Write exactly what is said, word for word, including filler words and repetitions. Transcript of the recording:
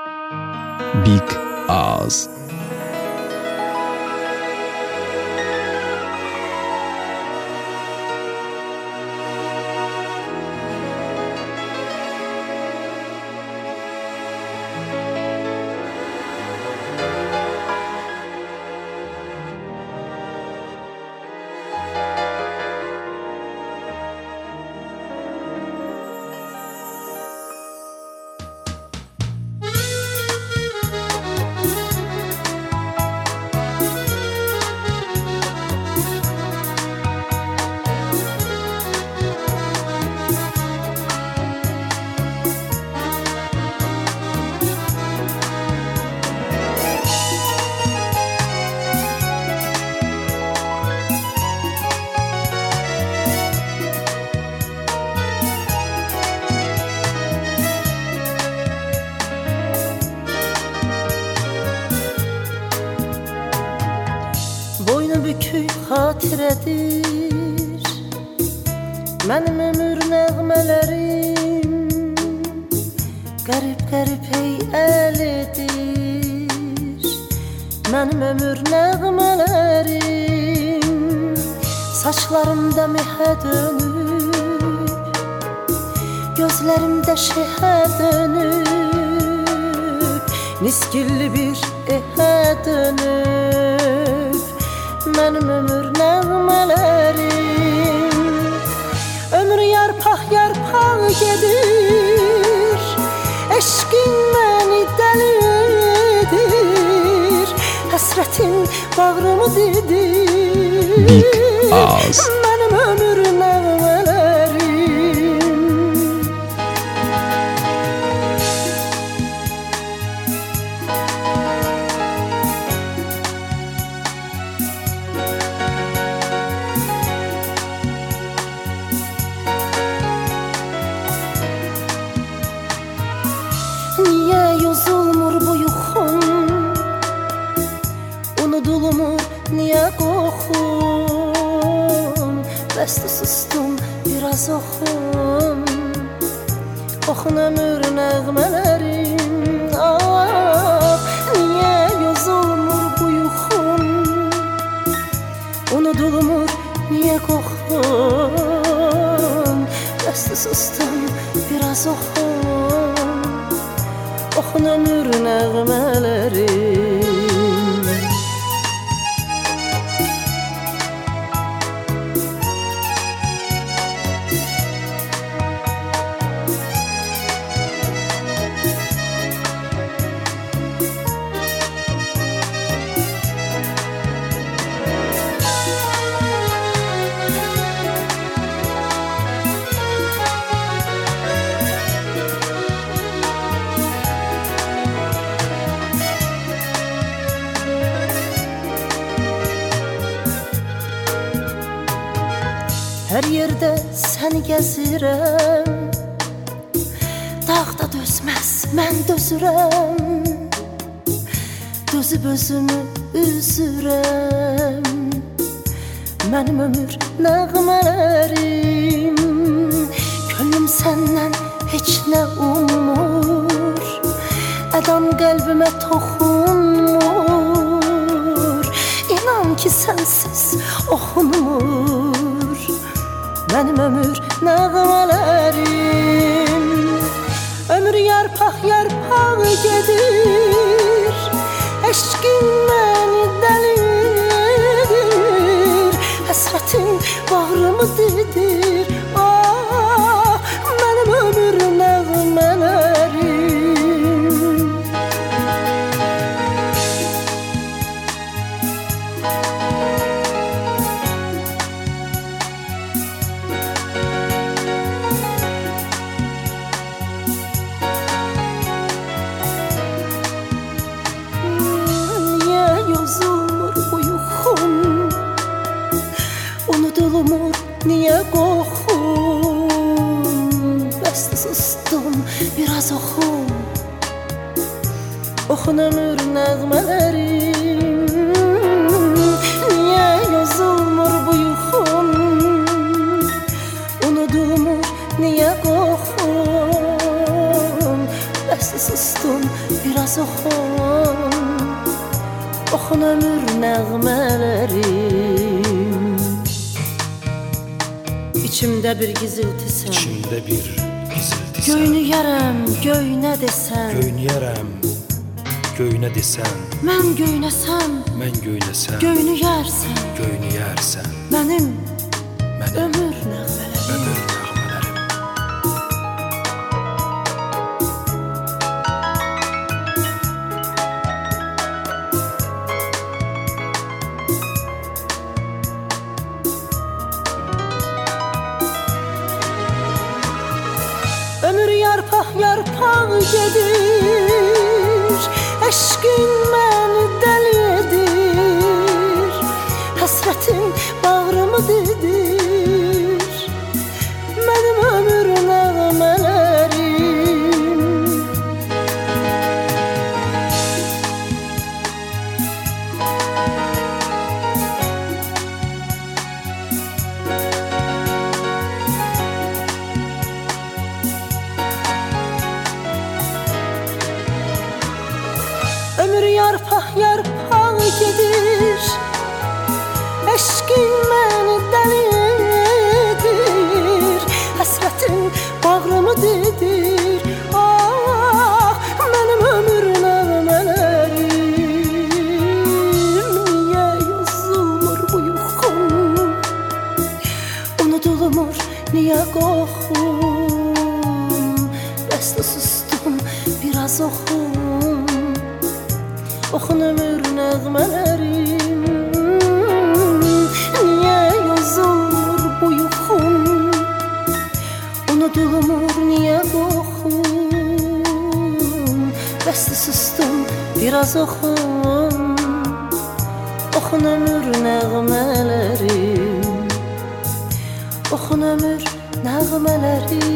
Big Ağız. Xatirədir mənim ömür nəğmələrim, qərib-qərib hey əl edir mənim ömür nəğmələrim. Saçlarımda mehə dönüb, gözlərimdə şehə dönüb, niskilli bir ehə dönüb mənim ömür nəğmələrim. Ömür yarpaq yarpaq gedir, eşqin məni dəli edir, həsrətin bağrımı didir. Big Ağız. Mənim ömür nəğmələrim. Niyə yozulmur bu yuxum, unudulmur niyə qoxum, bəstə sustum biraz oxum, oxun ömür nəğmələrim. Ah, niyə yozulmur bu yuxum, unudulmur niyə qoxum, bəstə sustum biraz oxum, oxun ömür nəğmələrim. Hər yerdə səni gəzirəm, dağda dözməz mən dözürəm, dözüb özümü üzürəm mənim ömür nəğmələrim. Könlüm səndən heç nə ummur, ədan qəlbimə toxunmur, İnan ki sənsiz oxunmur mənim ömür nəğmələrim. Ömür yarpaq yarpaq gedir, eşqin məni dəli edir, həsrətin bağrımı didir. Ah, mənim ömür nəğmələrim. Unudulmur niyə qoxum, bəstə sustum biraz oxum, oxun ömür nəğmələrim. Niyə yozulmur bu yuxum, unudulmur niyə qoxum, bəstə sustum, biraz oxun. Oxun ömür nəğmələrim. İçimdə bir giziltisən, İçimdə bir giziltisən. göynüyərəm, göynə desən. Göynüyərəm, göynə desən. Mən göynəsəm, Mən göynəsəm, göynüyərsən. göynüyərsən. Mənim Mənim ömür nəğmələrim. ömür nəğmələrim. Ömür yarpaq yarpaq gedir, eşqin məni dəli edir, həsrətin bağrımı didir, mənim ömür nəğmələrim. Ömür yarpaq yarpaq gedir, eşqin məni dəli edir, həsrətin bağrımı didir. Ah, mənim ömür nəğmələrim. Niyə yazılmır bu yuxum? Unudulmur niyə qoxum? Bəsdə sustum, biraz oxum. Oxun ömür nəğmələrim. Niyə yazılmır bu yuxum? Unudulmur niyə qoxum? Bəsdə sustum, biraz oxum. Oxun ömür nəğmələrim. Oxun ömür nəğmələrim.